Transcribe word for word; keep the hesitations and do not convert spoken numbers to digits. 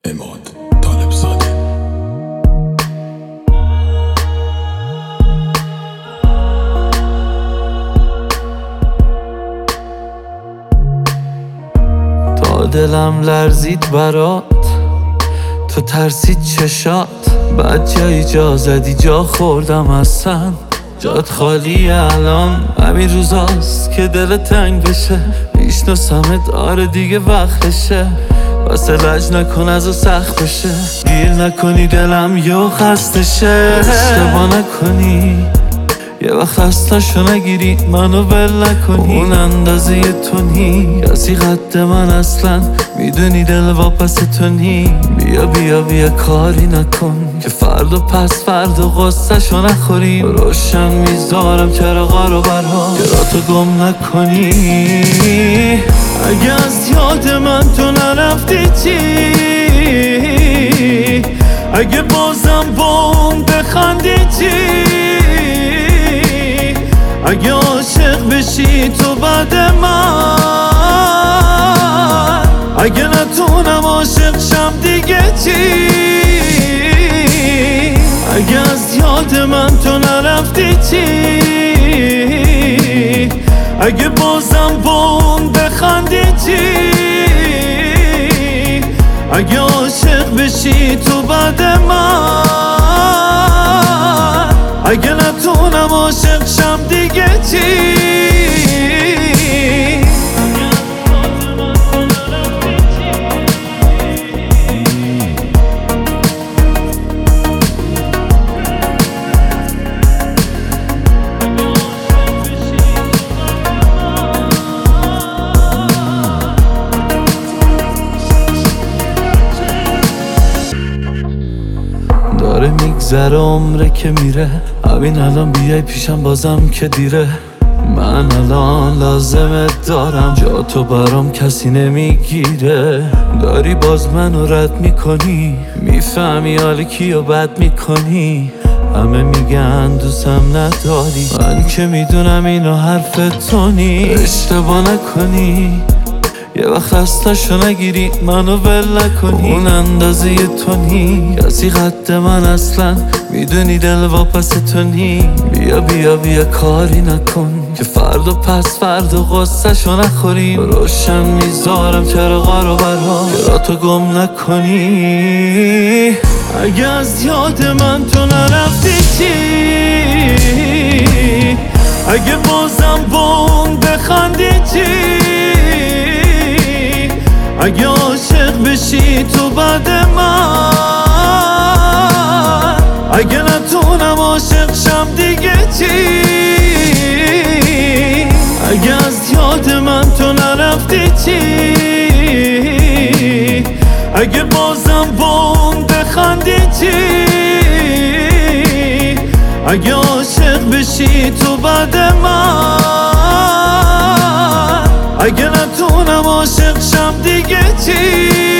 عماد طالبزاده. تا دلم لرزید برات، تو ترسید چشات، بعد جایی جا زدی جا خوردم اصلا جات خالی. الان همین روزاست که دل تنگ بشه، میشناسمت آره دیگه وقتشه، واسه لج نکن از سخت بشه، گیر نکنی دلم یه خستشه. اشتباه نکنی یه وقت خستشو نگیری، منو ول نکنی، اون اندازه تو نی کسی قد من اصلا، میدونی دل واپس تو نی. بیا بیا بیا کاری نکن که فردا پس فردا غصه شو نخوریم، روشن میذارم چراغا رو برها که را تو گم نکنی. اگه از یاد من تو نرفتی چی، اگه بازم با اون بخندی چی، اگه عاشق بشی تو بعد من، اگه نتونم عاشق شم دیگه چی، اگه از یاد من تو نرفتی چی، اگه بازم با اون بخندی چی، اگه عاشق بشی تو بعد من، اگه نتونم عاشق شم دیگه چی. داره میگذره عمره که میره، همین الان بیای پیشم بازم که دیره. من الان لازمت دارم، جا تو برام کسی نمیگیره، داری باز منو رد میکنی، میفهمی حالی کیو بد میکنی، همه میگن دوستم نداری، من که میدونم اینو حرف تو نی. اشتباه نکنی یه وقت خستشو نگیری، منو ول نکنی، اون اندازه تو نی کسی قد من اصلا، میدونی دل واپس تو نی. بیا بیا بیا کاری نکن که فردا پس فردا غصه شو نخوریم، روشن میذارم چراغا رو برها که را تو گم نکنی. اگه از یاد من تو نرفتی چی، اگه بازم با اون بخندی چی، اگه عاشق بشی تو بعد من، اگه نتونم عاشق شم دیگه چی، اگه از یاد من تو نرفتی چی، اگه بازم با اون بخندی چی، اگه عاشق بشی تو بعد من، اگه نتونم عاشق شم دیگه چی.